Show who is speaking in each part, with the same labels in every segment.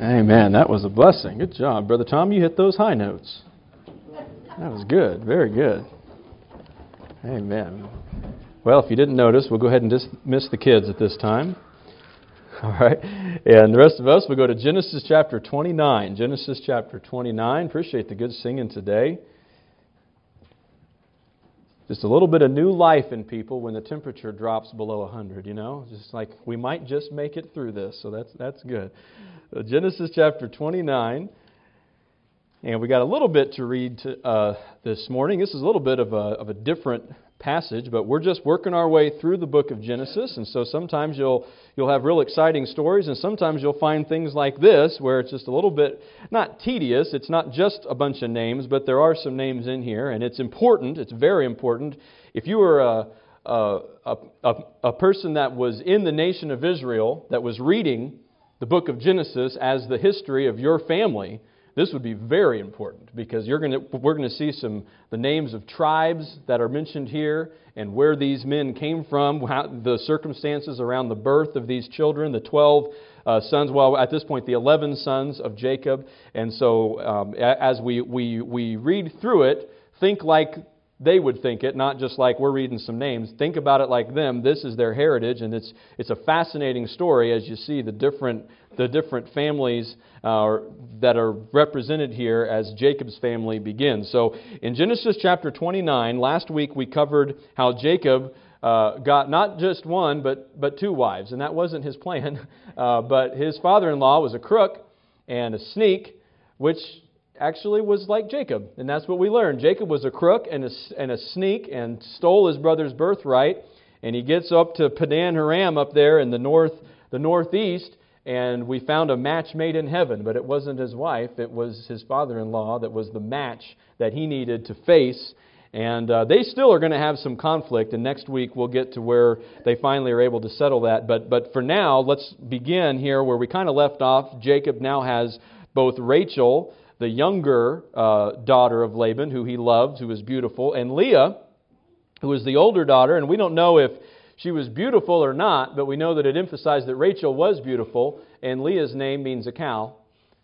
Speaker 1: Amen. That was a blessing. Good job, Brother Tom. You hit those high notes. That was good. Very good. Amen. Well, if you didn't notice, we'll go ahead and dismiss the kids at this time. All right. And the rest of us will go to Genesis chapter 29. Genesis chapter 29. Appreciate the good singing today. Just a little bit of new life in people when the temperature drops below 100, you know. Just like we might just make it through this, so that's good. Genesis chapter 29, and we got a little bit to read this morning. This is a little bit of a different passage, but we're just working our way through the book of Genesis, and so sometimes you'll have real exciting stories, and sometimes you'll find things like this where it's just a little bit not tedious. It's not just a bunch of names, but there are some names in here, and it's important. It's very important. If you were a person that was in the nation of Israel that was reading the book of Genesis as the history of your family, this would be very important because we're going to see the names of tribes that are mentioned here and where these men came from, the circumstances around the birth of these children, the 12 sons, well, at this point, the 11 sons of Jacob. And so as we read through it, think like they would think it, not just like we're reading some names. Think about it like them. This is their heritage, and it's a fascinating story as you see the different families that are represented here as Jacob's family begins. So in Genesis chapter 29, last week we covered how Jacob got not just one but two wives, and that wasn't his plan. But his father-in-law was a crook and a sneak, which actually was like Jacob, and that's what we learned. Jacob was a crook and a sneak and stole his brother's birthright, and he gets up to Padan Aram up there in the northeast, and we found a match made in heaven, but it wasn't his wife, it was his father-in-law that was the match that he needed to face. And they still are going to have some conflict, and next week we'll get to where they finally are able to settle that. But for now, let's begin here where we kind of left off. Jacob now has both Rachel, the younger daughter of Laban, who he loved, who was beautiful, and Leah, who was the older daughter. And we don't know if she was beautiful or not, but we know that it emphasized that Rachel was beautiful, and Leah's name means a cow.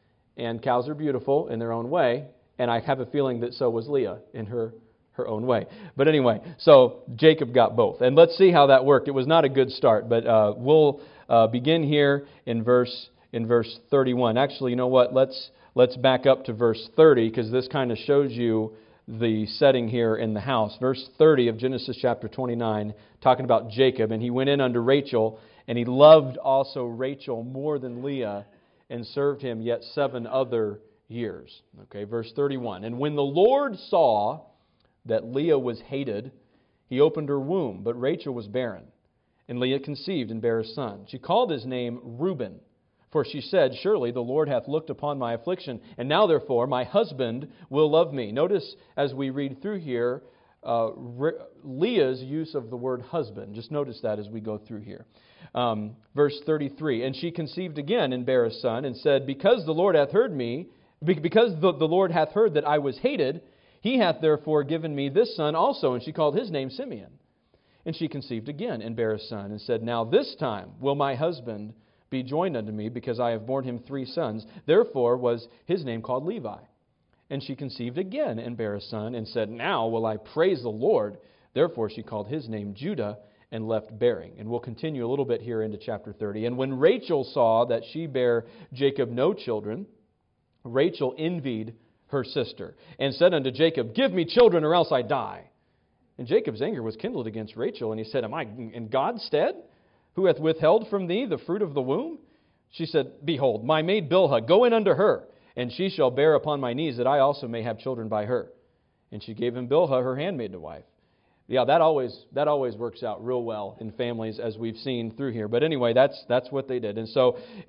Speaker 1: And cows are beautiful in their own way, and I have a feeling that so was Leah in her own way. But anyway, so Jacob got both. And let's see how that worked. It was not a good start, but we'll begin here in verse 31. Actually, you know what? Let's back up to verse 30 because this kind of shows you the setting here in the house. Verse 30 of Genesis chapter 29, talking about Jacob. And he went in unto Rachel, and he loved also Rachel more than Leah, and served him yet 7 other years. Okay, verse 31. And when the Lord saw that Leah was hated, he opened her womb, but Rachel was barren. And Leah conceived and bare a son. She called his name Reuben. For she said, surely the Lord hath looked upon my affliction, and now therefore my husband will love me. Notice as we read through here, Leah's use of the word husband. Just notice that as we go through here. Verse 33, and she conceived again and bare a son, and said, because the Lord hath heard me, because the Lord hath heard that I was hated, he hath therefore given me this son also. And she called his name Simeon. And she conceived again and bare a son, and said, now this time will my husband be joined unto me, because I have borne him 3 sons. Therefore was his name called Levi. And she conceived again and bare a son, and said, now will I praise the Lord. Therefore she called his name Judah, and left bearing. And we'll continue a little bit here into chapter 30. And when Rachel saw that she bare Jacob no children, Rachel envied her sister, and said unto Jacob, give me children, or else I die. And Jacob's anger was kindled against Rachel, and he said, am I in God's stead, who hath withheld from thee the fruit of the womb? She said, behold, my maid Bilhah, go in unto her, and she shall bear upon my knees, that I also may have children by her. And she gave him Bilhah, her handmaid, to wife. Yeah, that always works out real well in families, as we've seen through here. But anyway, that's what they did. And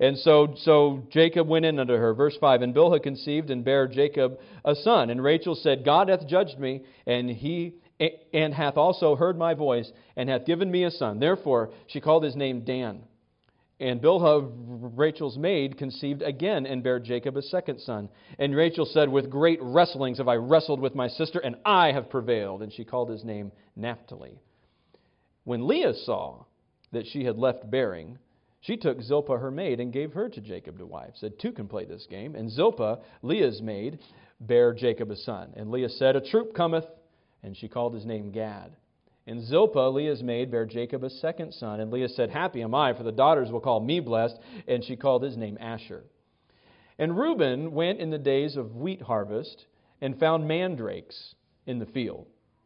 Speaker 1: so Jacob went in unto her. Verse 5, and Bilhah conceived and bare Jacob a son. And Rachel said, God hath judged me, and hath also heard my voice, and hath given me a son. Therefore she called his name Dan. And Bilhah, Rachel's maid, conceived again and bare Jacob a second son. And Rachel said, with great wrestlings have I wrestled with my sister, and I have prevailed. And she called his name Naphtali. When Leah saw that she had left bearing, She took Zilpah her maid and gave her to Jacob to wife. Said, two can play this game. And Zilpah, Leah's maid, bare Jacob a son. And Leah said, a troop cometh. And she called his name Gad. And Zilpah, Leah's maid, bare Jacob a second son. And Leah said, happy am I, for the daughters will call me blessed. And she called his name Asher. And Reuben went in the days of wheat harvest and found mandrakes in the field,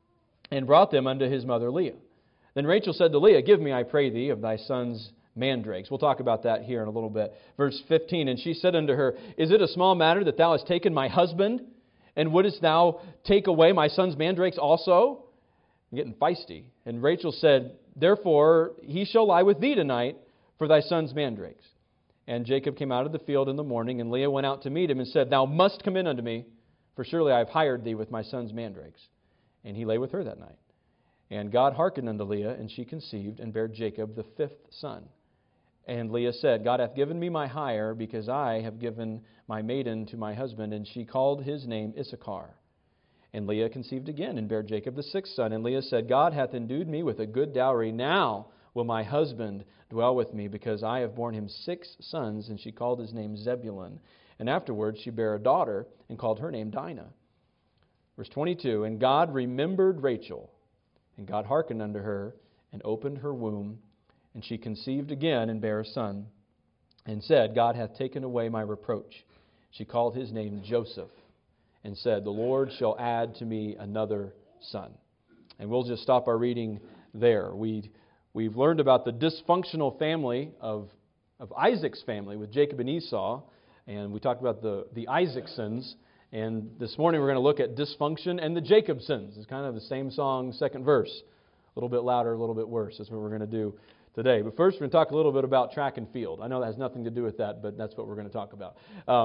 Speaker 1: and brought them unto his mother Leah. Then Rachel said to Leah, give me, I pray thee, of thy son's mandrakes. We'll talk about that here in a little bit. Verse 15, and she said unto her, is it a small matter that thou hast taken my husband? And wouldest thou take away my son's mandrakes also? I'm getting feisty. And Rachel said, therefore he shall lie with thee tonight for thy son's mandrakes. And Jacob came out of the field in the morning, and Leah went out to meet him and said, thou must come in unto me, for surely I have hired thee with my son's mandrakes. And he lay with her that night. And God hearkened unto Leah, and she conceived, and bare Jacob the fifth son. And Leah said, God hath given me my hire, because I have given my maiden to my husband. And she called his name Issachar. And Leah conceived again, and bare Jacob the sixth son. And Leah said, God hath endued me with a good dowry. Now will my husband dwell with me, because I have borne him 6 sons. And she called his name Zebulun. And afterwards she bare a daughter, and called her name Dinah. Verse 22, and God remembered Rachel, and God hearkened unto her, and opened her womb, and she conceived again, and bare a son, and said, God hath taken away my reproach. She called his name Joseph, and said, the Lord shall add to me another son. And we'll just stop our reading there. We've learned about the dysfunctional family of Isaac's family with Jacob and Esau, and we talked about the Isaacsons. And this morning we're going to look at dysfunction and the Jacobsons. It's kind of the same song, second verse. A little bit louder, a little bit worse. That's what we're going to do today. But first we're going to talk a little bit about track and field. I know that has nothing to do with that, but that's what we're going to talk about.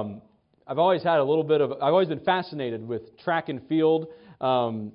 Speaker 1: I've always been fascinated with track and field. I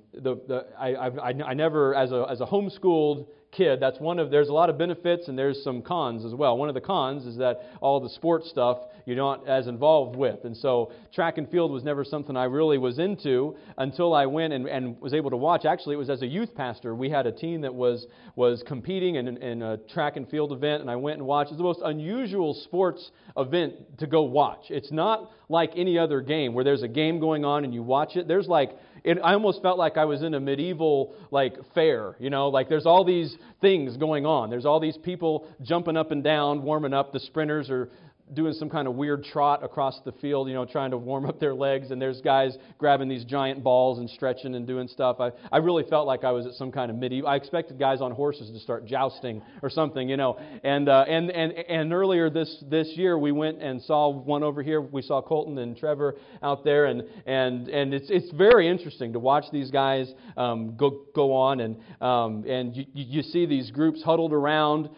Speaker 1: never, as a homeschooled kid, there's a lot of benefits and there's some cons as well. One of the cons is that all the sports stuff you're not as involved with. And so track and field was never something I really was into until I went and was able to watch. Actually, it was as a youth pastor. We had a team that was competing in a track and field event, and I went and watched. It's the most unusual sports event to go watch. It's not like any other game where there's a game going on and you watch it. I almost felt like I was in a medieval fair, there's all these things going on. There's all these people jumping up and down, warming up. The sprinters are doing some kind of weird trot across the field, trying to warm up their legs, and there's guys grabbing these giant balls and stretching and doing stuff. I really felt like I was at some kind of medieval. I expected guys on horses to start jousting or something, And earlier this year we went and saw one over here. We saw Colton and Trevor out there, and it's very interesting to watch these guys go on, and you see these groups huddled around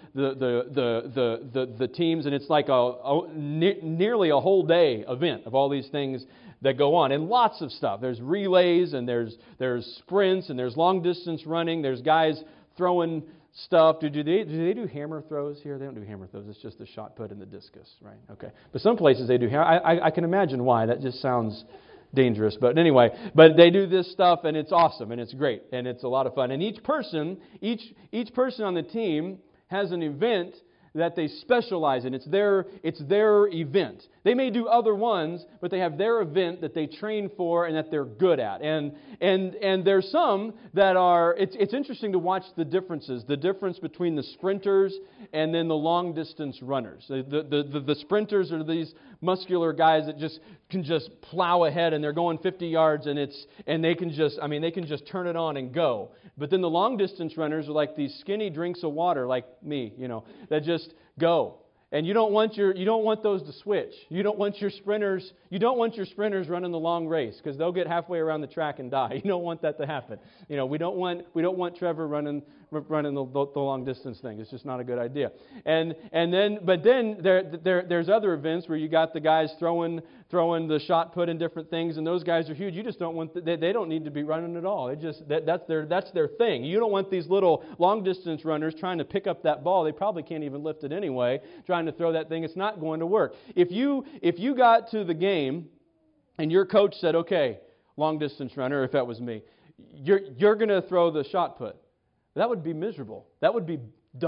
Speaker 1: the teams, and it's like nearly a whole day event of all these things that go on, and lots of stuff. There's relays, and there's sprints, and there's long distance running. There's guys throwing stuff. Do they do hammer throws here? They don't do hammer throws. It's just the shot put and the discus, right? Okay. But some places they do hammer. I can imagine why. That just sounds dangerous. But anyway, they do this stuff, and it's awesome, and it's great, and it's a lot of fun. And each person on the team has an event that they specialize in. It's their event. They may do other ones, but they have their event that they train for and that they're good at. And there's some that are. It's interesting to watch the differences. The difference between the sprinters and then the long distance runners. The sprinters are these muscular guys that can just plow ahead, and they're going 50 yards, and they can just turn it on and go. But then the long distance runners are like these skinny drinks of water, like me, that just go. And you don't want those to switch. You don't want your sprinters running the long race, because they'll get halfway around the track and die. You don't want that to happen. We don't want Trevor running the long distance thing. It's just not a good idea. But then there's other events where you got the guys throwing the shot put and different things, and those guys are huge. You just don't want they don't need to be running at all. That's their thing. You don't want these little long distance runners trying to pick up that ball. They probably can't even lift it anyway. Trying to throw that thing, it's not going to work. If you got to the game and your coach said, "Okay, long distance runner," if that was me, you're going to throw the shot put. That would be miserable. That would be dumb.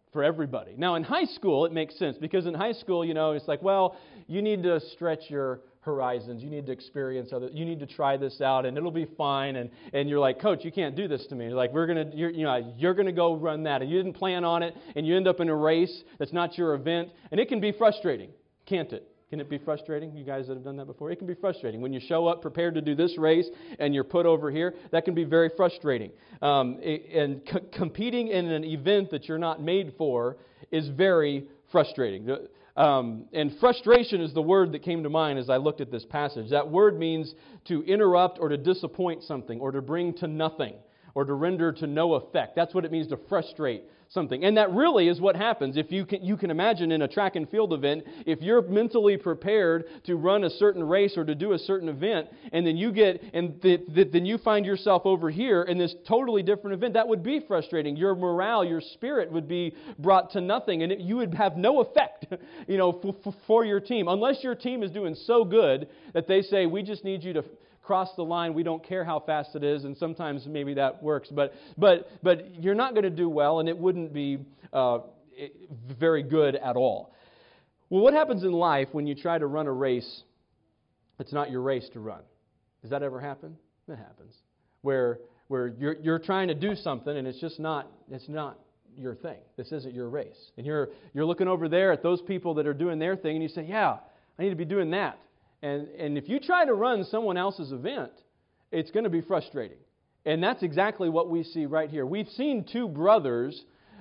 Speaker 1: for everybody. Now, in high school, it makes sense because in high school, it's like, well, you need to stretch your horizons. You need to experience you need to try this out, and it'll be fine. And you're like, Coach, you can't do this to me. You're like, you're gonna go run that, and you didn't plan on it, and you end up in a race that's not your event, and it can be frustrating, can't it? Can it be frustrating? You guys that have done that before? It can be frustrating. When you show up prepared to do this race and you're put over here, that can be very frustrating. Competing in an event that you're not made for is very frustrating. And frustration is the word that came to mind as I looked at this passage. That word means to interrupt or to disappoint something or to bring to nothing or to render to no effect. That's what it means to frustrate something. And that really is what happens. If you can imagine in a track and field event, if you're mentally prepared to run a certain race or to do a certain event, and then then you find yourself over here in this totally different event, that would be frustrating. Your morale, your spirit would be brought to nothing, and you would have no effect, for your team, unless your team is doing so good that they say, we just need you to cross the line. We don't care how fast it is, and sometimes maybe that works. But you're not going to do well, and it wouldn't be very good at all. Well, what happens in life when you try to run a race that's not your race to run? Does that ever happen? That happens. Where you're trying to do something, and it's not your thing. This isn't your race. And you're looking over there at those people that are doing their thing, and you say, yeah, I need to be doing that. And if you try to run someone else's event, it's going to be frustrating. And that's exactly what we see right here. We've seen two brothers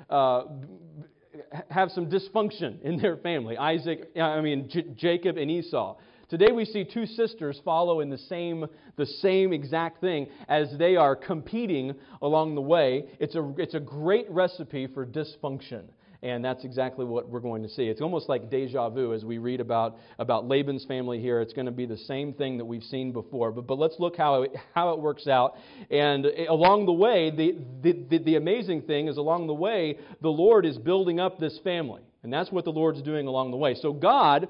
Speaker 1: have some dysfunction in their family. Jacob and Esau. Today we see two sisters follow in the same exact thing as they are competing along the way. It's a great recipe for dysfunction. And that's exactly what we're going to see. It's almost like deja vu as we read about Laban's family here. It's going to be the same thing that we've seen before. But let's look how it works out. And along the way, the amazing thing is along the way, the Lord is building up this family. And that's what the Lord's doing along the way. So God,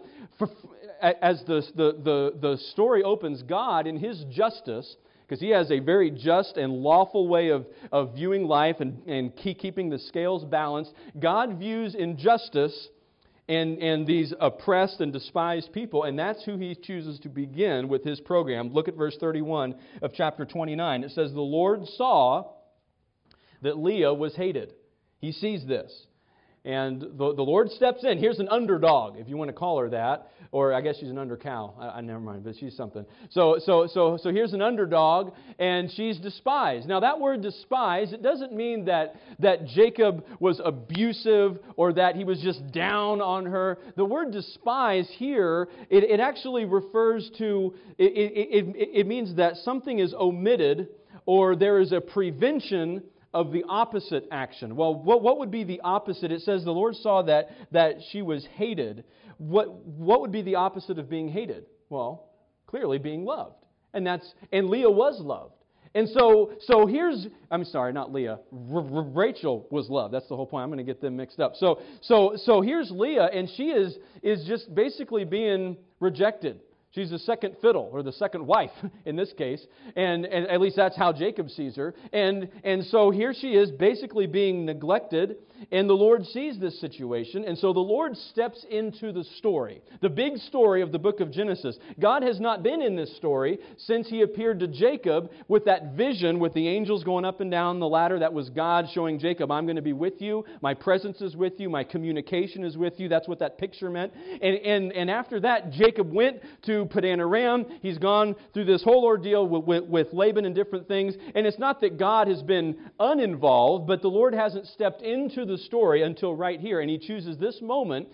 Speaker 1: as the story opens, God in His justice, because He has a very just and lawful way of viewing life and keeping the scales balanced. God views injustice and these oppressed and despised people, and that's who He chooses to begin with His program. Look at verse 31 of chapter 29. It says, the Lord saw that Leah was hated. He sees this. And the Lord steps in. Here's an underdog, if you want to call her that. Or I guess she's an undercow. I never mind, but she's something. So here's an underdog, and she's despised. Now that word despised, it doesn't mean that Jacob was abusive or that he was just down on her. The word despise here, it actually refers to, it means that something is omitted or there is a prevention of the opposite action. Well, what would be the opposite? It says the Lord saw that she was hated. What would be the opposite of being hated? Well, clearly being loved. And Leah was loved. And so here's, I'm sorry, not Leah. Rachel was loved. That's the whole point. I'm going to get them mixed up. So here's Leah, and she is just basically being rejected. She's the second fiddle, or the second wife in this case, and at least that's how Jacob sees her. And so here she is basically being neglected, and the Lord sees this situation, and so the Lord steps into the story, the big story of the book of Genesis. God has not been in this story since He appeared to Jacob with that vision with the angels going up and down the ladder. That was God showing Jacob, I'm going to be with you, my presence is with you, my communication is with you. That's what that picture meant. And after that, Jacob went to Padan Aram. He's gone through this whole ordeal with Laban and different things. And it's not that God has been uninvolved, but the Lord hasn't stepped into the story until right here. And He chooses this moment.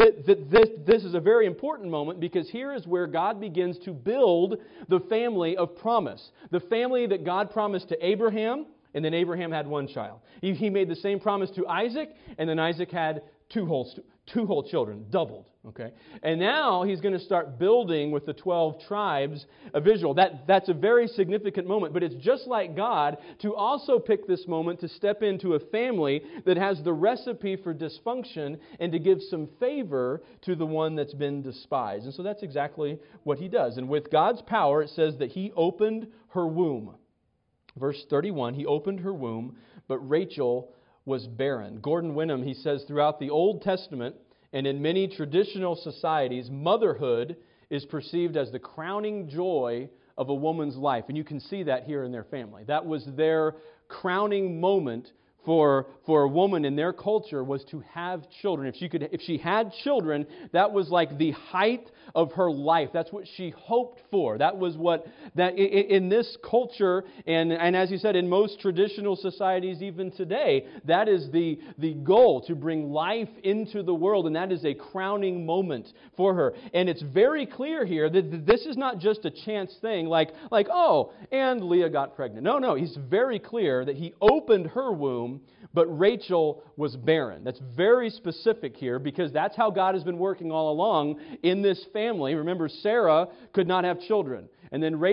Speaker 1: This is a very important moment because here is where God begins to build the family of promise. The family that God promised to Abraham, and then Abraham had one child. He made the same promise to Isaac, and then Isaac had two whole children, doubled. Okay, and now He's going to start building with the 12 tribes of Israel. That's a very significant moment, but it's just like God to also pick this moment to step into a family that has the recipe for dysfunction and to give some favor to the one that's been despised. And so that's exactly what He does. And with God's power, it says that He opened her womb. Verse 31, He opened her womb, but Rachel was barren. Gordon Wenham, he says, throughout the Old Testament and in many traditional societies, motherhood is perceived as the crowning joy of a woman's life. And you can see that here in their family. That was their crowning moment for a woman in their culture, was to have children. If she had children, that was like the height of her life. That's what she hoped for. That was what that in this culture, and as you said, in most traditional societies even today, that is the goal, to bring life into the world, and that is a crowning moment for her. And it's very clear here that this is not just a chance thing, like oh, and Leah got pregnant. No, he's very clear that he opened her womb, but Rachel was barren. That's very specific here, because that's how God has been working all along in this family. Remember, Sarah could not have children. And then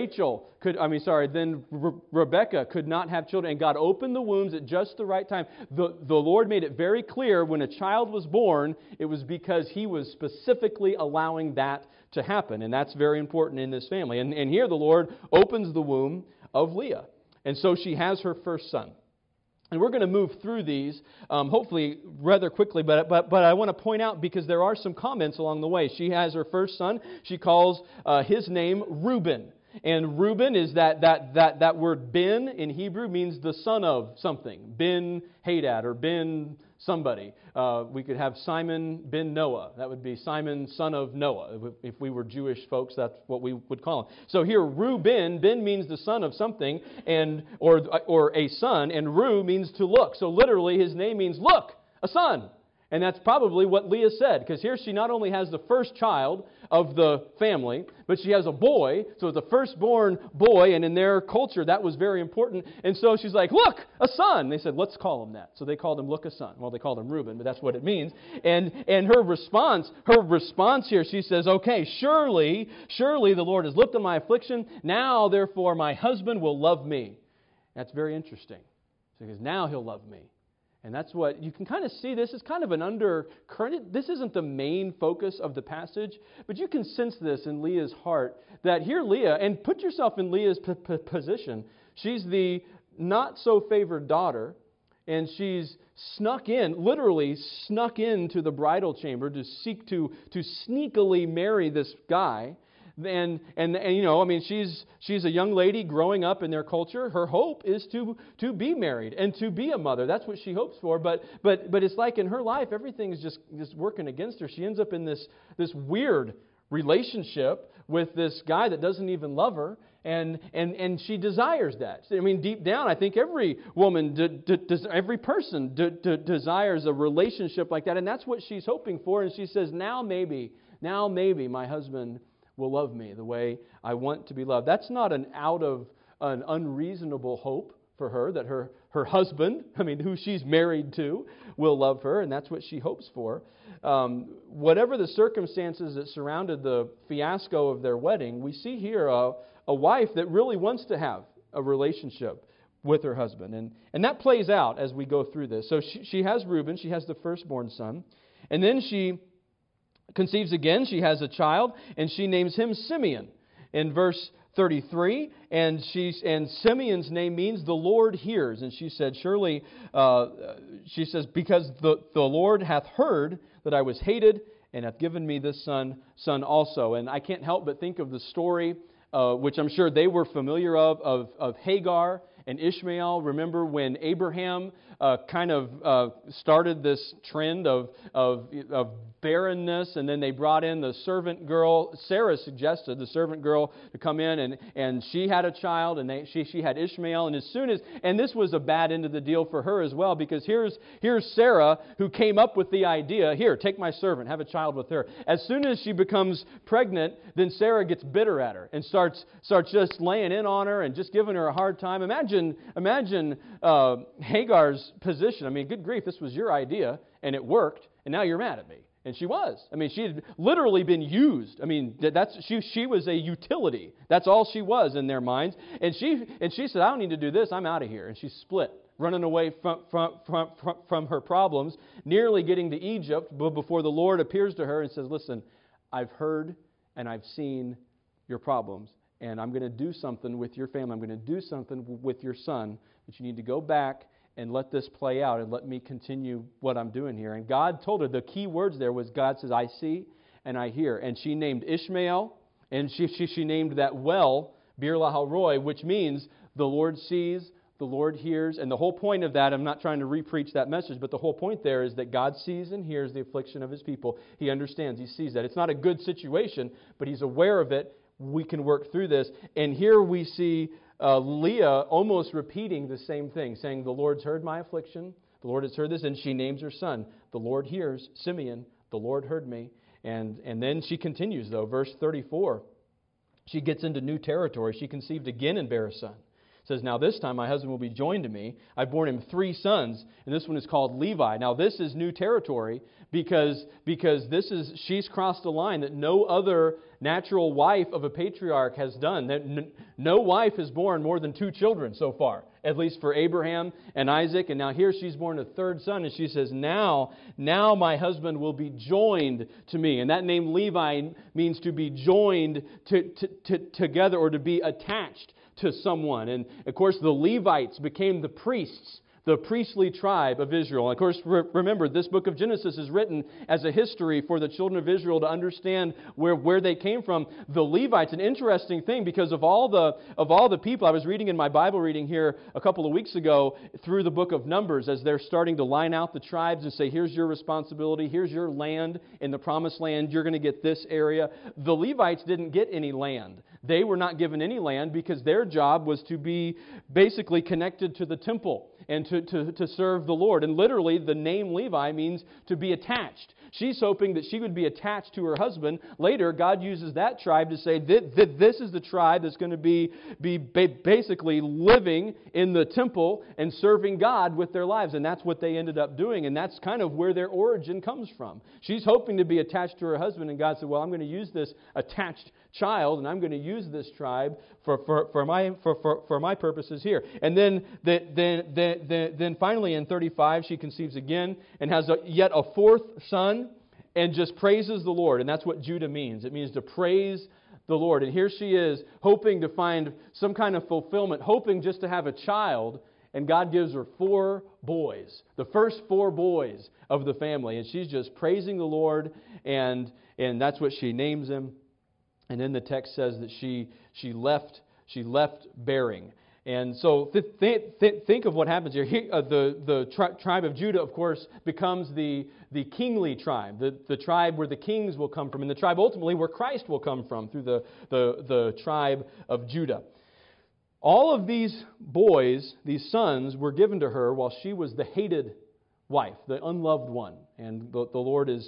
Speaker 1: Rebecca could not have children. And God opened the wombs at just the right time. The Lord made it very clear when a child was born, it was because He was specifically allowing that to happen. And that's very important in this family. And here the Lord opens the womb of Leah. And so she has her first son. And we're going to move through these, hopefully rather quickly, but I want to point out, because there are some comments along the way. She has her first son. She calls his name Reuben. And Reuben is that word Ben in Hebrew means the son of something. Ben Hadad or Ben somebody. We could have Simon ben Noah. That would be Simon, son of Noah. If we were Jewish folks, that's what we would call him. So here, Reuben, Ben means the son of something, or a son, and Ru means to look. So literally, his name means look, a son. And that's probably what Leah said, because here she not only has the first child of the family, but she has a boy, so it's a firstborn boy, and in their culture that was very important. And so she's like, look, a son. They said, let's call him that. So they called him, look, a son. Well, they called him Reuben, but that's what it means. And her response here, she says, okay, surely the Lord has looked on my affliction. Now, therefore, my husband will love me. That's very interesting, because now he'll love me. And that's what you can kind of see. This is kind of an undercurrent. This isn't the main focus of the passage, but you can sense this in Leah's heart, that here Leah, and put yourself in Leah's position. She's the not so favored daughter, and she's literally snuck into the bridal chamber to seek to sneakily marry this guy. And she's a young lady growing up in their culture. Her hope is to be married and to be a mother. That's what she hopes for. But it's like in her life, everything is just working against her. She ends up in this weird relationship with this guy that doesn't even love her, and she desires that. I mean, deep down, I think every woman, every person desires a relationship like that, and that's what she's hoping for. And she says, now maybe my husband will love me the way I want to be loved. That's not an unreasonable hope for her, that her husband, who she's married to, will love her, and that's what she hopes for. Whatever the circumstances that surrounded the fiasco of their wedding, we see here a wife that really wants to have a relationship with her husband. And that plays out as we go through this. So she has Reuben, she has the firstborn son, and then she conceives again. She has a child, and she names him Simeon in verse 33. And Simeon's name means the Lord hears. And she said, surely, she says, because the Lord hath heard that I was hated, and hath given me this son also. And I can't help but think of the story, which I'm sure they were familiar of Hagar and Ishmael. Remember when Abraham started this trend of barrenness, and then they brought in the servant girl. Sarah suggested the servant girl to come in, and she had a child, and she had Ishmael. And this was a bad end of the deal for her as well, because here's Sarah, who came up with the idea, here, take my servant, have a child with her. As soon as she becomes pregnant, then Sarah gets bitter at her and starts just laying in on her and just giving her a hard time. Imagine Hagar's position. Good grief, this was your idea, and it worked, and now you're mad at me. And she was. She had literally been used. She was a utility. That's all she was in their minds. And she said, I don't need to do this. I'm out of here. And she split, running away from her problems, nearly getting to Egypt before the Lord appears to her and says, listen, I've heard and I've seen your problems, and I'm going to do something with your family. I'm going to do something with your son, but you need to go back and let this play out and let me continue what I'm doing here. And God told her, the key words there was, God says, I see and I hear. And she named Ishmael, and she named that well Bir Lahai Roi, which means the Lord sees, the Lord hears. And the whole point of that, I'm not trying to re-preach that message, but the whole point there is that God sees and hears the affliction of His people. He understands, He sees that. It's not a good situation, but He's aware of it. We can work through this. And here we see Leah almost repeating the same thing, saying, the Lord's heard my affliction, the Lord has heard this, and she names her son. The Lord hears, Simeon, the Lord heard me. And then she continues, though, verse 34. She gets into new territory. She conceived again and bare a son. It says, now this time my husband will be joined to me. I've borne him 3 sons, and this one is called Levi. Now this is new territory because she's crossed a line that no other natural wife of a patriarch has done. No wife has borne more than 2 children so far, at least for Abraham and Isaac. And now here she's born a 3rd son, and she says, now my husband will be joined to me. And that name Levi means to be joined together, or to be attached to someone. And of course the Levites became the priests, the priestly tribe of Israel. And of course, remember, this book of Genesis is written as a history for the children of Israel to understand where they came from. The Levites, an interesting thing, because of all the people, I was reading in my Bible reading here a couple of weeks ago through the book of Numbers, as they're starting to line out the tribes and say, here's your responsibility, here's your land in the promised land, you're going to get this area. The Levites didn't get any land. They were not given any land because their job was to be basically connected to the temple and to serve the Lord. And literally, the name Levi means to be attached. She's hoping that she would be attached to her husband. Later, God uses that tribe to say that this is the tribe that's going to be basically living in the temple and serving God with their lives. And that's what they ended up doing. And that's kind of where their origin comes from. She's hoping to be attached to her husband. And God said, well, I'm going to use this attached child, and I'm going to use this tribe for my purposes here. And then finally in 35, she conceives again and has yet a 4th son, and just praises the Lord. And that's what Judah means. It means to praise the Lord. And here she is, hoping to find some kind of fulfillment, hoping just to have a child, and God gives her 4 boys, the first 4 boys of the family. And she's just praising the Lord, and that's what she names him. And then the text says that she left bearing. And so think of what happens here. The tribe of Judah, of course, becomes the kingly tribe, the tribe where the kings will come from, and the tribe ultimately where Christ will come from, through the tribe of Judah. All of these boys, these sons, were given to her while she was the hated wife, the unloved one. And the Lord is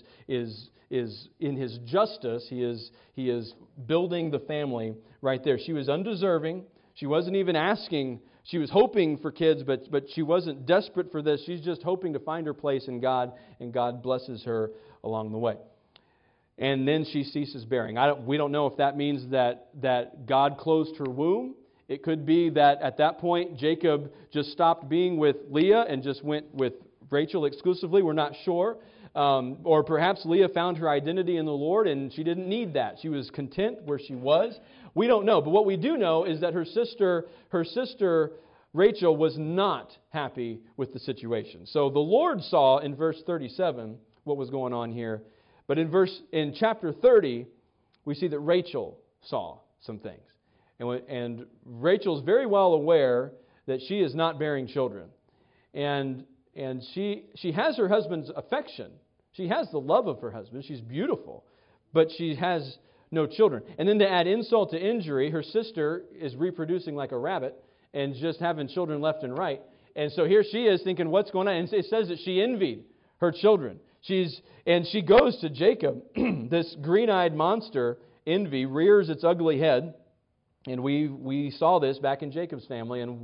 Speaker 1: in His justice, He is building the family right there. She was undeserving. She wasn't even asking. She was hoping for kids, but she wasn't desperate for this. She's just hoping to find her place in God, and God blesses her along the way. And then she ceases bearing. We don't know if that means that God closed her womb. It could be that at that point Jacob just stopped being with Leah and just went with Rachel exclusively. We're not sure. Or perhaps Leah found her identity in the Lord and she didn't need that. She was content where she was. We don't know. But what we do know is that her sister Rachel was not happy with the situation. So the Lord saw in verse 37 what was going on here. But in chapter 30, we see that Rachel saw some things. And Rachel's very well aware that she is not bearing children. And she has her husband's affection. She has the love of her husband. She's beautiful. But she has no children. And then to add insult to injury, her sister is reproducing like a rabbit and just having children left and right. And so here she is thinking, what's going on? And it says that she envied her children. And she goes to Jacob. This green-eyed monster, envy, rears its ugly head. And we saw this back in Jacob's family. And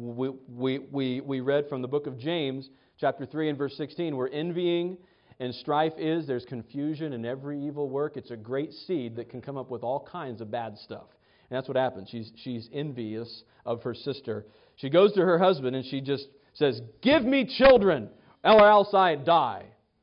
Speaker 1: we read from the book of James, chapter 3 and verse 16, where envying and strife is, there's confusion in every evil work. It's a great seed that can come up with all kinds of bad stuff. And that's what happens. She's envious of her sister. She goes to her husband and she just says, "Give me children, or else I die."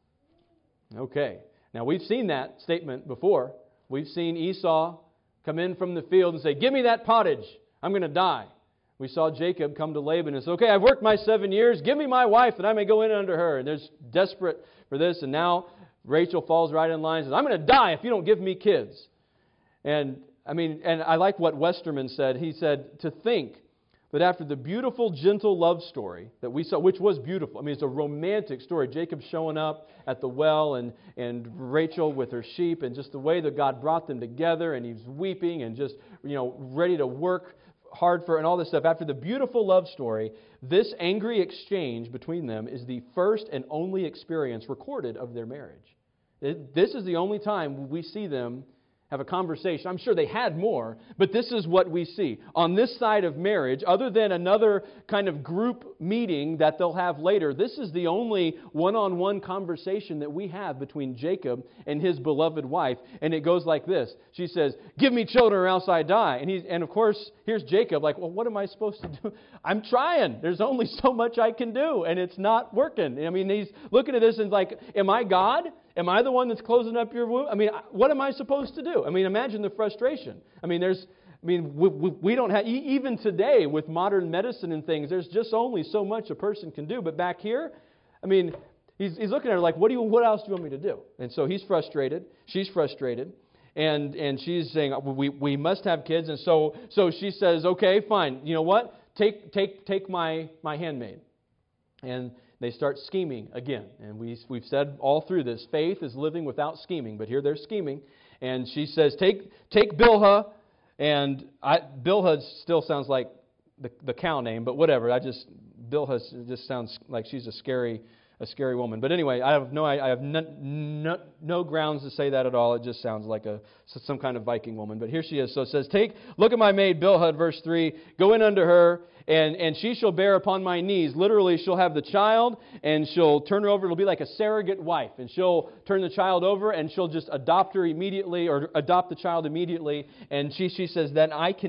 Speaker 1: Okay. Now we've seen that statement before. We've seen Esau come in from the field and say, "Give me that pottage. I'm going to die." We saw Jacob come to Laban and say, okay, I've worked my 7 years. Give me my wife that I may go in under her. And they're desperate for this. And now Rachel falls right in line and says, I'm going to die if you don't give me kids. And I like what Westerman said. He said, to think that after the beautiful, gentle love story that we saw, which was beautiful. It's a romantic story. Jacob showing up at the well and Rachel with her sheep, and just the way that God brought them together, and he's weeping and just, ready to work hard for, and all this stuff. After the beautiful love story, this angry exchange between them is the first and only experience recorded of their marriage. This is the only time we see them have a conversation. I'm sure they had more, but this is what we see. On this side of marriage, other than another kind of group meeting that they'll have later, this is the only one-on-one conversation that we have between Jacob and his beloved wife. And it goes like this. She says, give me children or else I die. And of course, here's Jacob like, well, what am I supposed to do? I'm trying. There's only so much I can do, and it's not working. He's looking at this and like, am I God? Am I the one that's closing up your womb? What am I supposed to do? Imagine the frustration. We don't have, even today with modern medicine and things, there's just only so much a person can do. But back here, he's looking at her like, what else do you want me to do? And so he's frustrated. She's frustrated. And she's saying, we must have kids. And so she says, okay, fine. You know what? Take my handmaid. And they start scheming again. And we've said all through this, faith is living without scheming. But here they're scheming. And she says, take Bilhah. And Bilhah still sounds like the cow name, but whatever. Bilhah just sounds like she's a scary woman. But anyway, I have no grounds to say that at all. It just sounds like some kind of Viking woman. But here she is. So it says, look at my maid Bilhah, verse 3, go in unto her, and she shall bear upon my knees. Literally, she'll have the child, and she'll turn her over. It'll be like a surrogate wife. And she'll turn the child over, and she'll just adopt her immediately, or adopt the child immediately. And she says that I can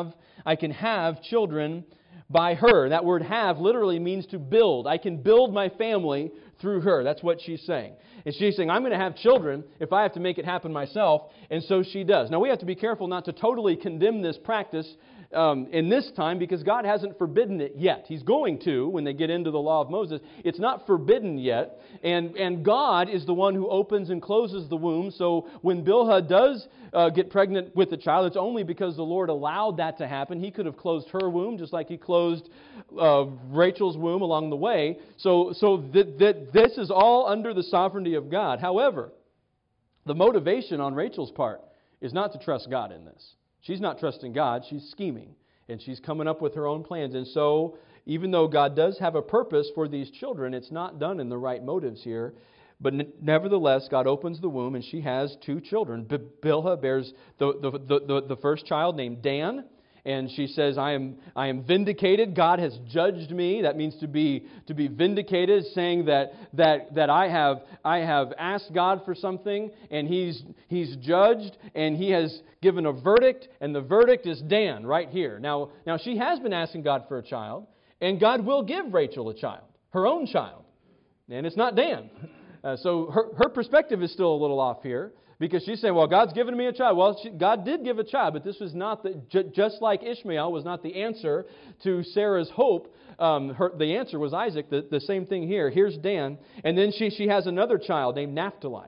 Speaker 1: have children by her. That word have literally means to build. I can build my family through her. That's what she's saying. And she's saying, I'm going to have children if I have to make it happen myself. And so she does. Now we have to be careful not to totally condemn this practice in this time, because God hasn't forbidden it yet. He's going to when they get into the law of Moses. It's not forbidden yet. And God is the one who opens and closes the womb. So when Bilhah does get pregnant with the child, it's only because the Lord allowed that to happen. He could have closed her womb just like He closed Rachel's womb along the way. So this is all under the sovereignty of God. However, the motivation on Rachel's part is not to trust God in this. She's not trusting God. She's scheming. And she's coming up with her own plans. And so, even though God does have a purpose for these children, it's not done in the right motives here. But nevertheless, God opens the womb, and she has 2 children. Bilhah bears the first child named Dan. And she says, I am vindicated. God has judged me. That means to be vindicated, saying that I have asked God for something, and He's judged, and He has given a verdict, and the verdict is Dan right here. Now she has been asking God for a child, and God will give Rachel a child, her own child, and it's not Dan. So her perspective is still a little off here. Because she's saying, well, God's given me a child. Well, God did give a child, but this was not just like Ishmael was not the answer to Sarah's hope. The answer was Isaac. The same thing here. Here's Dan. And then she has another child named Naphtali.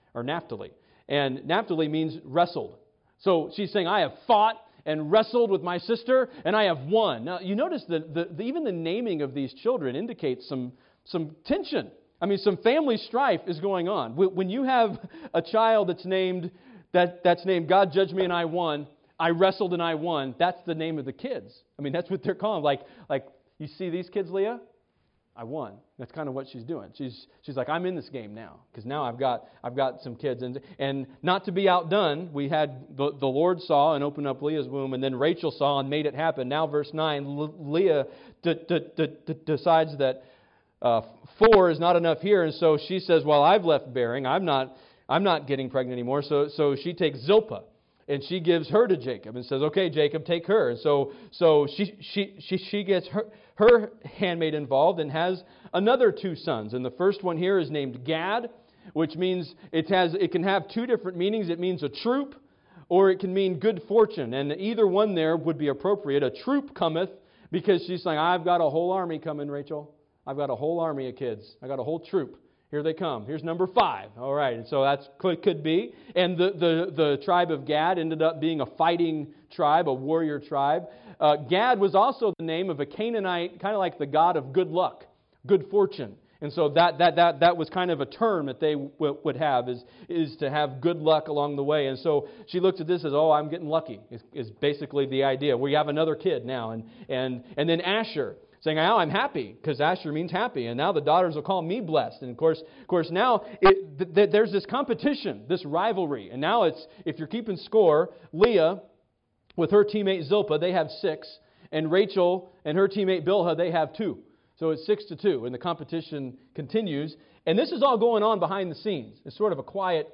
Speaker 1: And Naphtali means wrestled. So she's saying, I have fought and wrestled with my sister, and I have won. Now, you notice that even the naming of these children indicates some tension. Some family strife is going on. When you have a child that's named God judged me and I won, I wrestled and I won, that's the name of the kids. That's what they're calling. Like you see these kids, Leah? I won. That's kind of what she's doing. She's like, I'm in this game now, because now I've got some kids. And not to be outdone, we had the Lord saw and opened up Leah's womb, and then Rachel saw and made it happen. Now verse 9, Leah decides that 4 is not enough here, and so she says, well, I've left bearing. I'm not getting pregnant anymore. So she takes Zilpah, and she gives her to Jacob and says, okay, Jacob, take her. And so she gets her handmaid involved and has another 2 sons. And the first one here is named Gad, which means it can have 2 different meanings. It means a troop, or it can mean good fortune. And either one there would be appropriate. A troop cometh Because she's saying, I've got a whole army coming, Rachel. I've got a whole army of kids. I've got a whole troop. Here they come. Here's number 5. All right, and so that's could be. And the tribe of Gad ended up being a fighting tribe, a warrior tribe. Gad was also the name of a Canaanite, kind of like the god of good luck, good fortune. And so that was kind of a term that they would have, is to have good luck along the way. And so she looks at this as, oh, I'm getting lucky, is basically the idea. We have another kid now. And then Asher, saying, oh, I'm happy, because Asher means happy. And now the daughters will call me blessed. And of course now there's this competition, this rivalry. And now it's, if you're keeping score, Leah with her teammate Zilpah, they have 6. And Rachel and her teammate Bilhah, they have 2. So it's 6-2, and the competition continues. And this is all going on behind the scenes. It's sort of a quiet,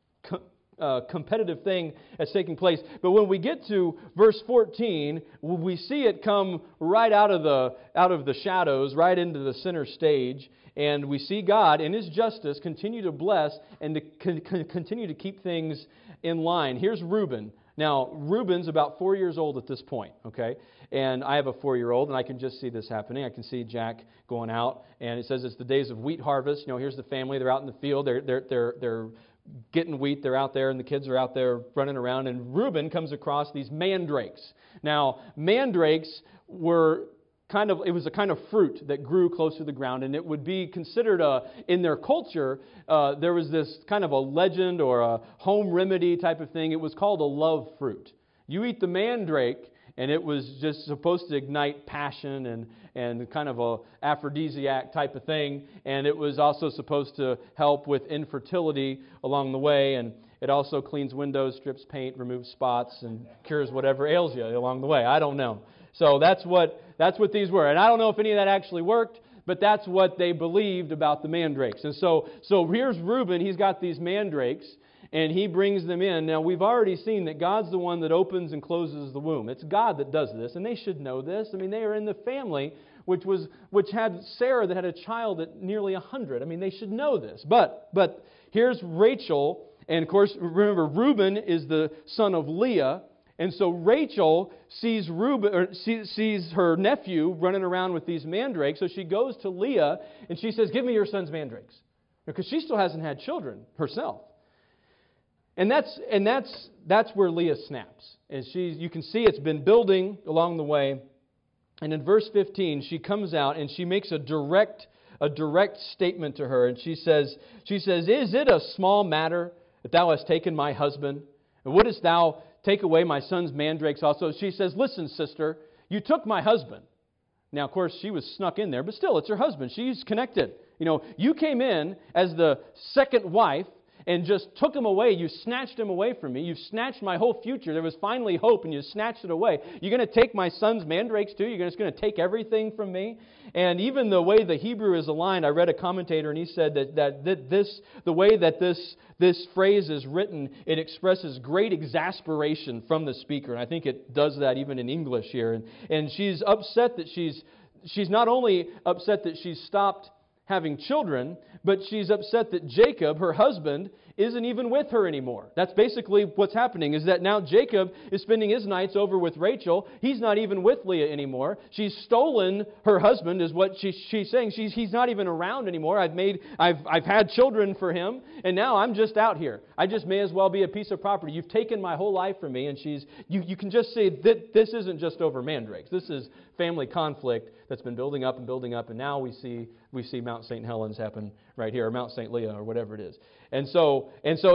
Speaker 1: competitive thing that's taking place. But when we get to verse 14, we see it come right out of the shadows, right into the center stage. And we see God, in His justice, continue to bless and to continue to keep things in line. Here's Reuben. Now, Reuben's about 4 years old at this point, okay? And I have a 4-year-old, and I can just see this happening. I can see Jack going out, and it says it's the days of wheat harvest. You know, here's the family. They're out in the field. They're getting wheat. They're out there, and the kids are out there running around. And Reuben comes across these mandrakes. Now, mandrakes were it was a kind of fruit that grew close to the ground, and it would be considered in their culture, there was this kind of a legend or a home remedy type of thing. It was called a love fruit. You eat the mandrake, and it was just supposed to ignite passion and kind of a aphrodisiac type of thing, and it was also supposed to help with infertility along the way, and it also cleans windows, strips paint, removes spots, and cures whatever ails you along the way. I don't know. So that's what these were. And I don't know if any of that actually worked, but that's what they believed about the mandrakes. And so here's Reuben. He's got these mandrakes, and he brings them in. Now, we've already seen that God's the one that opens and closes the womb. It's God that does this, and they should know this. I mean, they are in the family which had Sarah that had a child at nearly 100. I mean, they should know this. But here's Rachel, and of course, remember, Reuben is the son of Leah. And so Rachel sees her nephew running around with these mandrakes. So she goes to Leah and she says, "Give me your son's mandrakes," because she still hasn't had children herself. And that's where Leah snaps. And you can see it's been building along the way. And in verse 15, she comes out and she makes a direct statement to her, and she says, "Is it a small matter that thou hast taken my husband? And wouldest thou take away my son's mandrakes also?" She says, "Listen, sister, you took my husband." Now, of course, she was snuck in there, but still, it's her husband. She's connected. You know, you came in as the second wife and just took him away. You snatched him away from me. You snatched my whole future. There was finally hope, and you snatched it away. You're going to take my son's mandrakes too? You're just going to take everything from me? And even the way the Hebrew is aligned, I read a commentator, and he said that the way that this phrase is written, it expresses great exasperation from the speaker. And I think it does that even in English here. And she's upset that she's not only upset that she's stopped having children, but she's upset that Jacob, her husband, isn't even with her anymore. That's basically what's happening, is that now Jacob is spending his nights over with Rachel. He's not even with Leah anymore. She's stolen her husband, is what she's saying. He's not even around anymore. I've had children for him, and now I'm just out here. I just may as well be a piece of property. You've taken my whole life from me. And you can just see that this isn't just over mandrakes. This is family conflict that's been building up, and now we see Mount St. Helens happen right here, or Mount St. Leah, or whatever it is. And so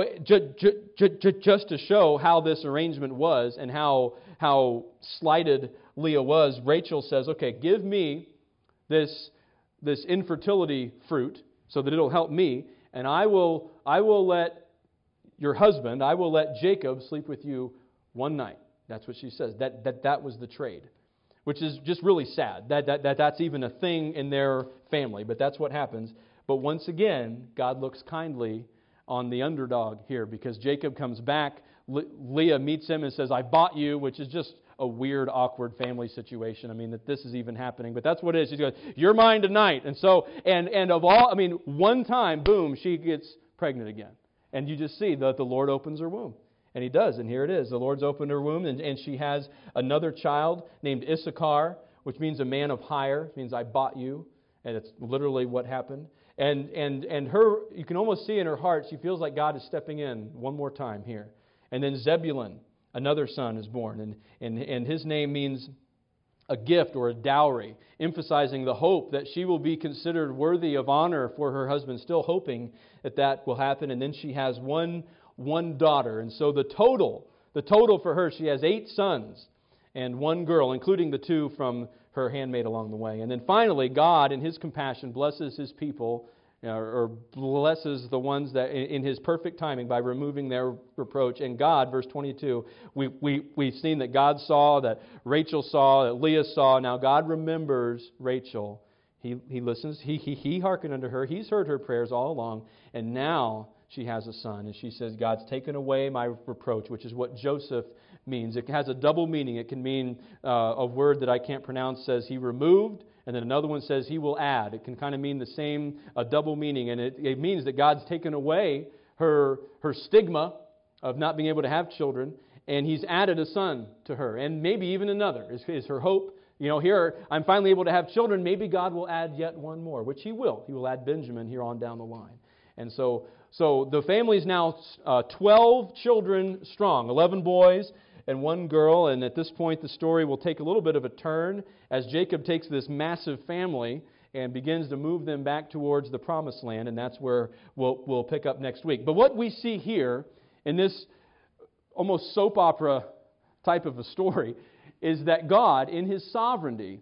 Speaker 1: just to show how this arrangement was and how slighted Leah was, Rachel says, "Okay, give me this infertility fruit so that it'll help me, and I will let your husband, I will let Jacob sleep with you one night." That's what she says. That was the trade, which is just really sad. That's even a thing in their family, but that's what happens. But once again, God looks kindly on the underdog here, because Jacob comes back. Leah meets him and says, "I bought you," which is just a weird, awkward family situation. I mean, that this is even happening, but that's what it is. She goes, "You're mine tonight." And so, and of all, I mean, one time, boom, she gets pregnant again. And you just see that the Lord opens her womb. And He does, and here it is. The Lord's opened her womb, and she has another child named Issachar, which means a man of hire. It means I bought you, and it's literally what happened. And her, you can almost see in her heart, she feels like God is stepping in one more time here. And then Zebulun, another son, is born, and his name means a gift or a dowry, emphasizing the hope that she will be considered worthy of honor for her husband, still hoping that that will happen. And then she has one daughter. And so the total for her, she has 8 sons and 1 girl, including the 2 from her handmaid along the way. And then finally, God, in His compassion, blesses His people, or blesses the ones that in His perfect timing by removing their reproach. And God, verse 22, we've seen that God saw, that Rachel saw, that Leah saw. Now God remembers Rachel. He listens. He hearkened unto her. He's heard her prayers all along. And now she has a son. And she says, God's taken away my reproach, which is what Joseph means. It has a double meaning. It can mean a word that I can't pronounce says He removed, and then another one says He will add. It can kind of mean the same, a double meaning. And it means that God's taken away her stigma of not being able to have children, and He's added a son to her, and maybe even another is her hope. Here I'm finally able to have children. Maybe God will add yet one more, which He will. He will add Benjamin here on down the line. And so the family is now 12 children strong, 11 boys and 1 girl. And at this point, the story will take a little bit of a turn as Jacob takes this massive family and begins to move them back towards the promised land. And that's where we'll pick up next week. But what we see here in this almost soap opera type of a story is that God, in His sovereignty,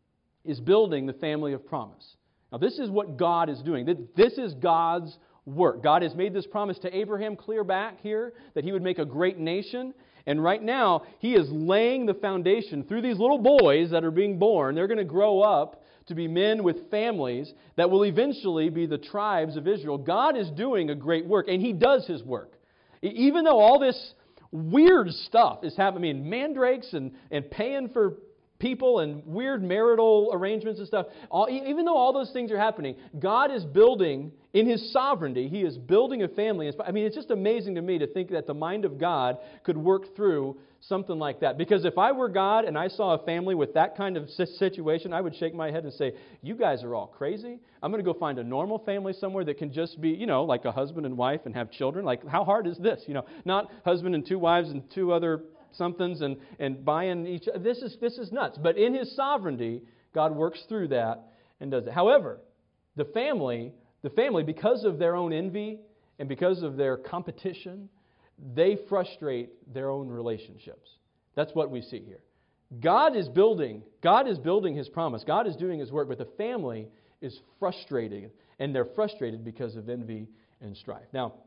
Speaker 1: is building the family of promise. Now, this is what God is doing. This is God's work. God has made this promise to Abraham clear back here that he would make a great nation. And right now, He is laying the foundation through these little boys that are being born. They're going to grow up to be men with families that will eventually be the tribes of Israel. God is doing a great work, and He does His work. Even though all this weird stuff is happening, mandrakes and paying for people and weird marital arrangements and stuff, even though all those things are happening, God is building, in His sovereignty, He is building a family. I mean, it's just amazing to me to think that the mind of God could work through something like that. Because if I were God and I saw a family with that kind of situation, I would shake my head and say, you guys are all crazy. I'm going to go find a normal family somewhere that can just be, like a husband and wife and have children. Like, how hard is this? Not husband and 2 wives and 2 other somethings and buying each. This is nuts. But in His sovereignty, God works through that and does it. However, the family, because of their own envy and because of their competition, they frustrate their own relationships. That's what we see here. God is building His promise. God is doing His work, but the family is frustrated, and they're frustrated because of envy and strife. Now,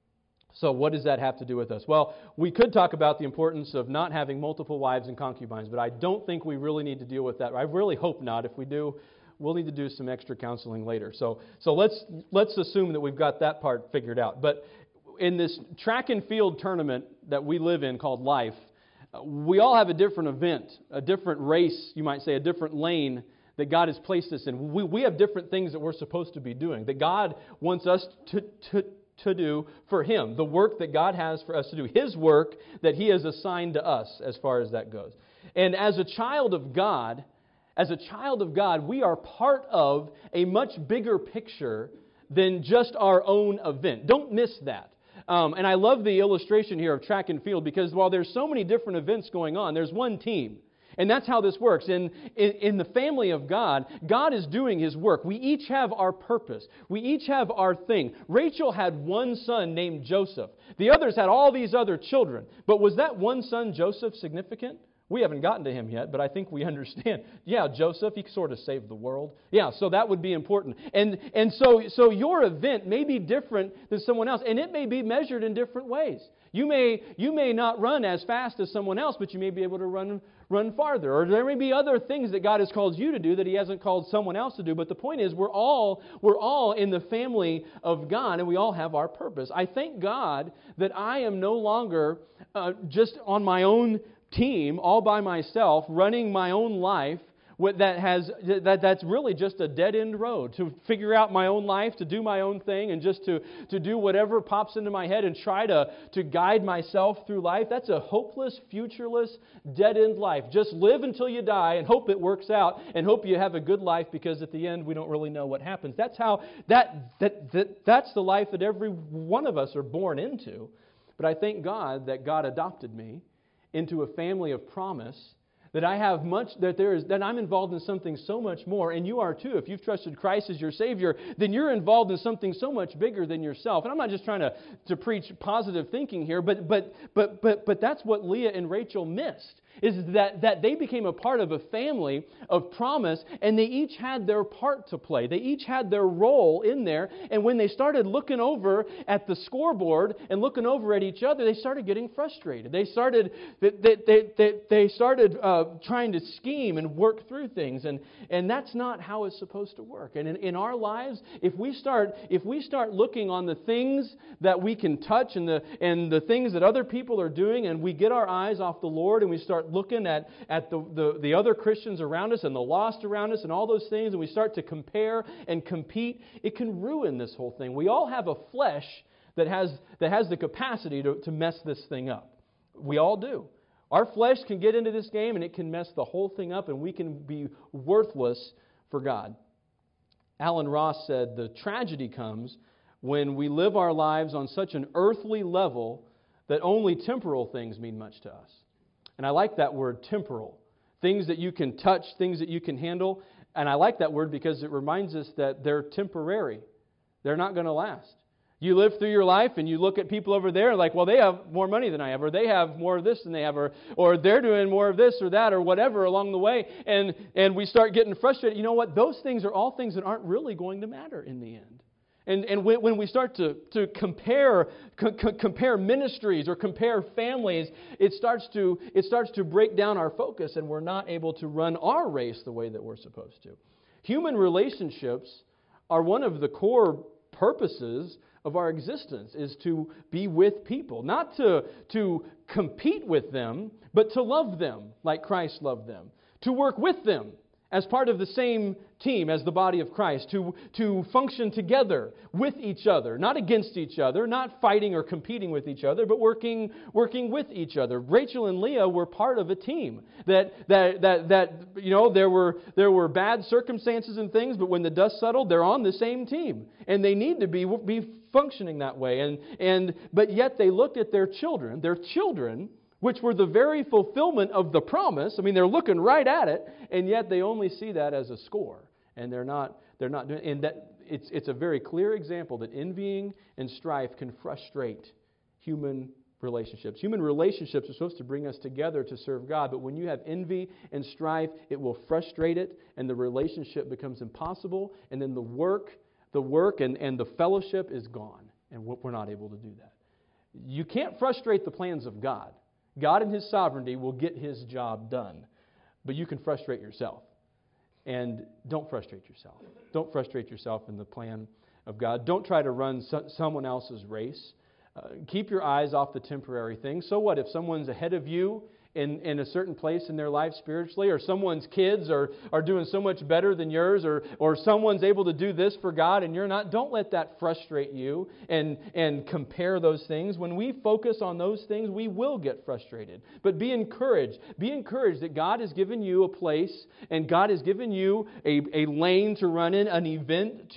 Speaker 1: so what does that have to do with us? Well, we could talk about the importance of not having multiple wives and concubines, but I don't think we really need to deal with that. I really hope not. If we do, we'll need to do some extra counseling later. So let's assume that we've got that part figured out. But in this track and field tournament that we live in called life, we all have a different event, a different race, you might say, a different lane that God has placed us in. We have different things that we're supposed to be doing, that God wants us to do for Him, the work that God has for us to do, His work that He has assigned to us as far as that goes. And as a child of God, we are part of a much bigger picture than just our own event. Don't miss that. And I love the illustration here of track and field, because while there's so many different events going on, there's one team. And that's how this works. In the family of God, God is doing His work. We each have our purpose. We each have our thing. Rachel had one son named Joseph. The others had all these other children. But was that one son, Joseph, significant? We haven't gotten to him yet, but I think we understand. Yeah, Joseph, he sort of saved the world. Yeah, so that would be important. And so your event may be different than someone else, and it may be measured in different ways. You may not run as fast as someone else, but you may be able to run farther. Or there may be other things that God has called you to do that He hasn't called someone else to do. But the point is, we're all in the family of God, and we all have our purpose. I thank God that I am no longer just on my own team, all by myself, running my own life that's really just a dead-end road, to figure out my own life, to do my own thing, and just to do whatever pops into my head and try to guide myself through life. That's a hopeless, futureless, dead-end life. Just live until you die and hope it works out and hope you have a good life, because at the end we don't really know what happens. That's how that's the life that every one of us are born into. But I thank God that God adopted me into a family of promise, that I have that I'm involved in something so much more, and you are too. If you've trusted Christ as your Savior, then you're involved in something so much bigger than yourself. And I'm not just trying to preach positive thinking here, but that's what Leah and Rachel missed, is that they became a part of a family of promise, and they each had their part to play. They each had their role in there, and when they started looking over at the scoreboard and looking over at each other, they started getting frustrated. They started trying to scheme and work through things, and that's not how it's supposed to work. And in our lives, if we start looking on the things that we can touch and the things that other people are doing, and we get our eyes off the Lord, and we start looking at the other Christians around us and the lost around us and all those things, and we start to compare and compete, it can ruin this whole thing. We all have a flesh that has the capacity to mess this thing up. We all do. Our flesh can get into this game and it can mess the whole thing up, and we can be worthless for God. Alan Ross said, "The tragedy comes when we live our lives on such an earthly level that only temporal things mean much to us." And I like that word, temporal. Things that you can touch, things that you can handle. And I like that word because it reminds us that they're temporary. They're not going to last. You live through your life and you look at people over there like, well, they have more money than I have, or they have more of this than they have, or they're doing more of this or that or whatever along the way. And we start getting frustrated. You know what? Those things are all things that aren't really going to matter in the end. And when we start to compare ministries or compare families, it starts to break down our focus, and we're not able to run our race the way that we're supposed to. Human relationships are one of the core purposes of our existence, is to be with people. Not to compete with them, but to love them like Christ loved them. To work with them as part of the same team as the body of Christ, to function together with each other, not against each other, not fighting or competing with each other, but working with each other. Rachel and Leah were part of a team that you know, there were bad circumstances and things, but when the dust settled, they're on the same team, and they need to be functioning that way. But yet they looked at their children, which were the very fulfillment of the promise. I mean, they're looking right at it, and yet they only see that as a score, and they're not doing. And that it's a very clear example that envying and strife can frustrate human relationships. Human relationships are supposed to bring us together to serve God, but when you have envy and strife, it will frustrate it, and the relationship becomes impossible, and then the work and the fellowship is gone, and we're not able to do that. You can't frustrate the plans of God. God in His sovereignty will get His job done. But you can frustrate yourself. And don't frustrate yourself. Don't frustrate yourself in the plan of God. Don't try to run someone else's race. Keep your eyes off the temporary things. So what if someone's ahead of you in a certain place in their life spiritually, or someone's kids are doing so much better than yours, or someone's able to do this for God and you're not? Don't let that frustrate you and compare those things. When we focus on those things, we will get frustrated. But be encouraged. Be encouraged that God has given you a place, and God has given you a lane to run in, an event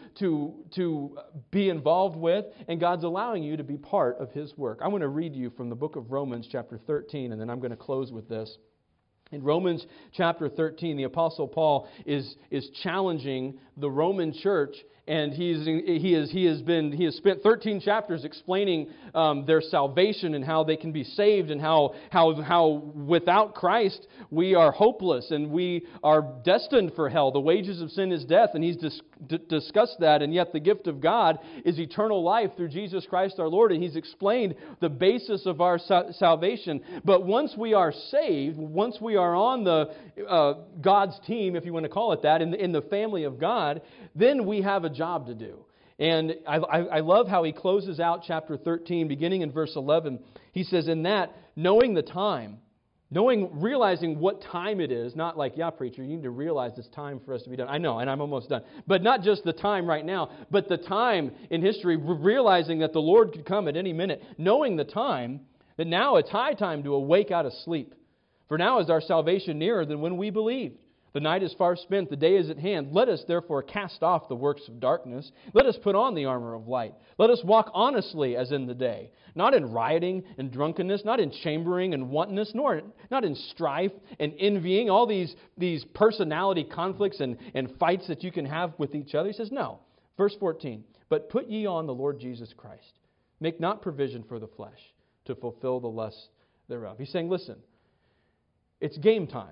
Speaker 1: to be involved with, and God's allowing you to be part of His work. I want to read you from the book of Romans chapter 13, and then I'm going to close with this. In Romans chapter 13, the Apostle Paul is challenging the Roman church, and he has spent 13 chapters explaining their salvation and how they can be saved, and how without Christ we are hopeless and we are destined for hell. The wages of sin is death, and he's discussed that, and yet the gift of God is eternal life through Jesus Christ our Lord, and he's explained the basis of our salvation. But once we are saved, once we are on the God's team, if you want to call it that, in the family of God, then we have a job to do. And I love how he closes out chapter 13, beginning in verse 11. He says, "In that, knowing the time, Realizing what time it is, not like, yeah, preacher, you need to realize it's time for us to be done. I know, and I'm almost done. But not just the time right now, but the time in history, realizing that the Lord could come at any minute, knowing the time, that now it's high time to awake out of sleep. For now is our salvation nearer than when we believed. The night is far spent, the day is at hand. Let us therefore cast off the works of darkness. Let us put on the armor of light. Let us walk honestly as in the day, not in rioting and drunkenness, not in chambering and wantonness, nor not in strife and envying, all these personality conflicts and fights that you can have with each other. He says, no. Verse 14, but put ye on the Lord Jesus Christ. Make not provision for the flesh to fulfill the lust thereof. He's saying, listen, it's game time.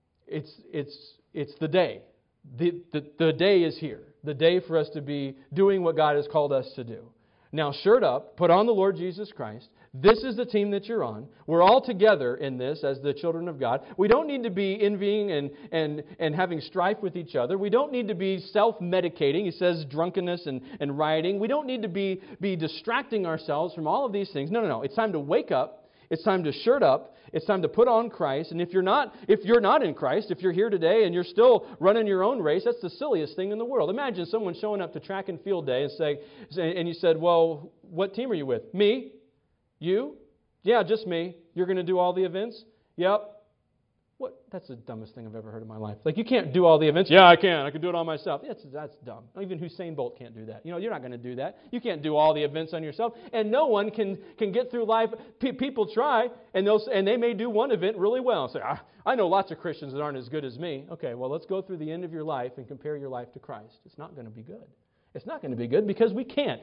Speaker 1: It's the day. The day is here. The day for us to be doing what God has called us to do. Now, shirt up, put on the Lord Jesus Christ. This is the team that you're on. We're all together in this as the children of God. We don't need to be envying and having strife with each other. We don't need to be self-medicating. He says drunkenness and rioting. We don't need to be distracting ourselves from all of these things. No. It's time to wake up. It's time to shirt up. It's time to put on Christ. And if you're not in Christ, if you're here today and you're still running your own race, that's the silliest thing in the world. Imagine someone showing up to track and field day and you said, well, what team are you with? Me? You? Yeah, just me. You're going to do all the events? Yep. What? That's the dumbest thing I've ever heard in my life. Like, you can't do all the events. Yeah, I can. I can do it all myself. That's dumb. Even Usain Bolt can't do that. You're not going to do that. You can't do all the events on yourself. And no one can get through life. People try, and they may do one event really well. Say, I know lots of Christians that aren't as good as me. Okay, well, let's go through the end of your life and compare your life to Christ. It's not going to be good. It's not going to be good because we can't.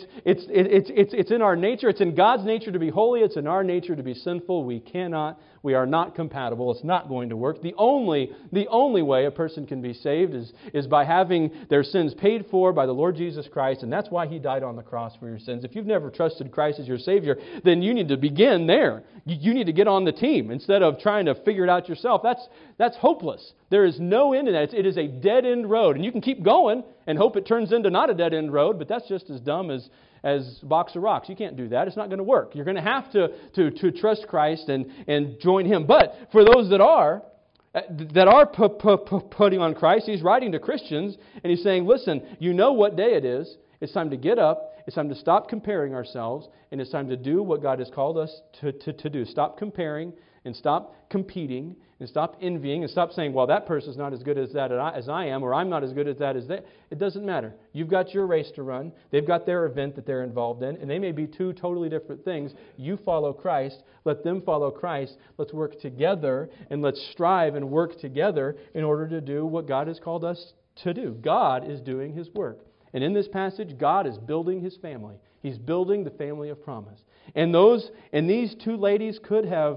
Speaker 1: It's in our nature. It's in God's nature to be holy. It's in our nature to be sinful. We cannot. We are not compatible. It's not going to work. The only way a person can be saved is by having their sins paid for by the Lord Jesus Christ, and that's why He died on the cross for your sins. If you've never trusted Christ as your Savior, then you need to begin there. You need to get on the team instead of trying to figure it out yourself. That's hopeless. There is no end in that. It is a dead-end road, and you can keep going and hope it turns into not a dead-end road, but that's just as dumb as a box of rocks. You can't do that. It's not going to work. You're going to have to trust Christ and join Him. But for those that are putting on Christ, He's writing to Christians, and He's saying, listen, you know what day it is. It's time to get up. It's time to stop comparing ourselves, and it's time to do what God has called us to do. Stop comparing and stop competing and stop envying and stop saying, well, that person's not as good as I am, or I'm not as good as that as they. It doesn't matter. You've got your race to run. They've got their event that they're involved in, and they may be two totally different things. You follow Christ. Let them follow Christ. Let's work together, and let's strive and work together in order to do what God has called us to do. God is doing His work. And in this passage, God is building His family. He's building the family of promise. And these two ladies could have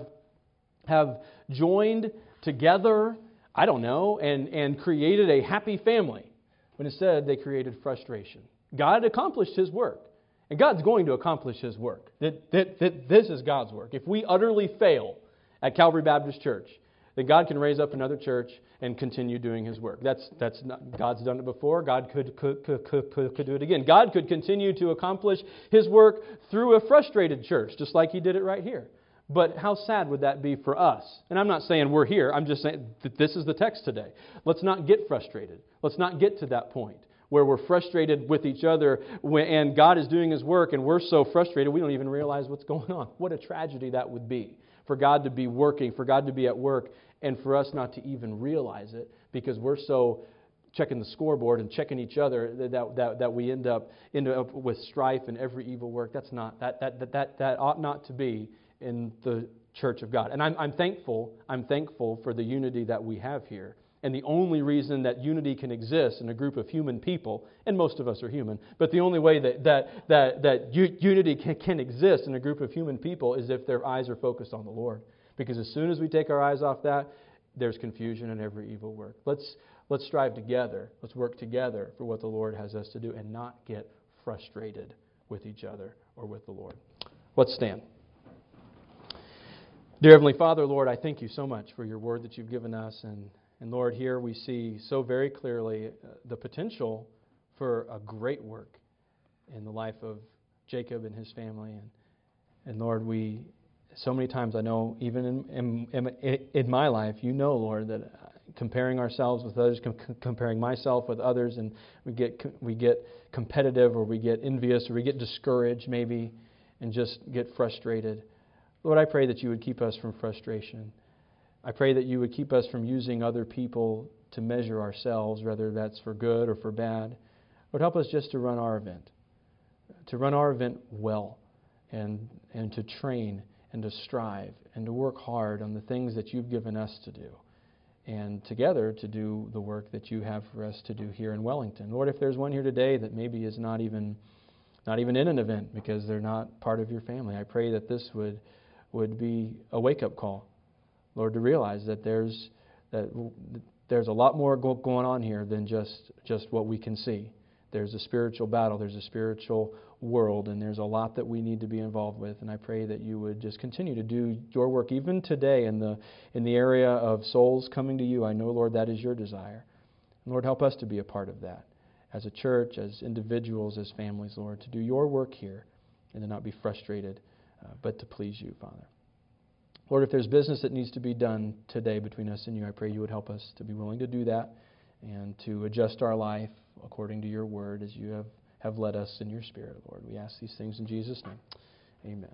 Speaker 1: joined together, I don't know, and created a happy family. But instead, they created frustration. God accomplished His work. And God's going to accomplish His work. This is God's work. If we utterly fail at Calvary Baptist Church, then God can raise up another church and continue doing His work. That's not, God's done it before. God could do it again. God could continue to accomplish His work through a frustrated church, just like He did it right here. But how sad would that be for us? And I'm not saying we're here. I'm just saying that this is the text today. Let's not get frustrated. Let's not get to that point where we're frustrated with each other and God is doing His work and we're so frustrated we don't even realize what's going on. What a tragedy that would be for God to be working, for God to be at work, and for us not to even realize it because we're so checking the scoreboard and checking each other that we end up with strife and every evil work. That ought not to be in the church of God. And I'm thankful for the unity that we have here. And the only reason that unity can exist in a group of human people, and most of us are human, but the only way that unity can exist in a group of human people is if their eyes are focused on the Lord. Because as soon as we take our eyes off that, there's confusion in every evil work. Let's strive together. Let's work together for what the Lord has us to do and not get frustrated with each other or with the Lord. Let's stand. Dear Heavenly Father, Lord, I thank You so much for Your word that You've given us. And Lord, here we see so very clearly the potential for a great work in the life of Jacob and his family. And Lord, we so many times I know, even in my life, you know, Lord, that comparing ourselves with others, comparing myself with others, and we get competitive, or we get envious, or we get discouraged maybe, and just get frustrated. Lord, I pray that you would keep us from frustration. I pray that you would keep us from using other people to measure ourselves, whether that's for good or for bad. Lord, help us just to run our event well, and to train and to strive and to work hard on the things that you've given us to do, and together to do the work that you have for us to do here in Wellington. Lord, if there's one here today that maybe is not even in an event because they're not part of your family, I pray that this would be a wake-up call, Lord, to realize that there's a lot more going on here than just what we can see. There's a spiritual battle, there's a spiritual world, and there's a lot that we need to be involved with. And I pray that you would just continue to do your work, even today in the area of souls coming to you. I know, Lord, that is your desire. And Lord, help us to be a part of that, as a church, as individuals, as families, Lord, to do your work here and to not be frustrated, but to please you, Father. Lord, if there's business that needs to be done today between us and you, I pray you would help us to be willing to do that and to adjust our life according to your word as you have led us in your Spirit, Lord. We ask these things in Jesus' name. Amen.